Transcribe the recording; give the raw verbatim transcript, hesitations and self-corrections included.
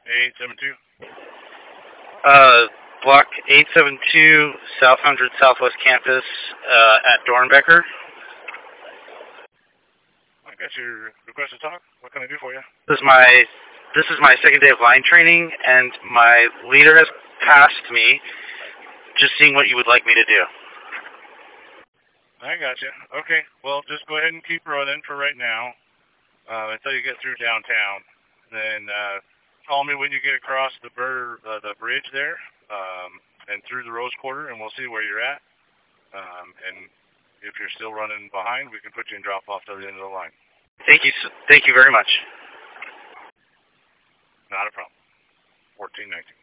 eight seven two. Uh, block eight seven two, South one hundred Southwest Campus, uh, at Dornbecker. I got your request to talk. What can I do for you? This is my this is my second day of line training, and my leader has passed me. Just seeing what you would like me to do. I got you. Okay, well, just go ahead and keep running for right now uh, until you get through downtown. Then uh, call me when you get across the bur- uh, the bridge there um, and through the Rose Quarter, and we'll see where you're at. Um, and if you're still running behind, we can put you in drop-off to the end of the line. Thank you. Thank you very much. Not a problem. fourteen nineteen.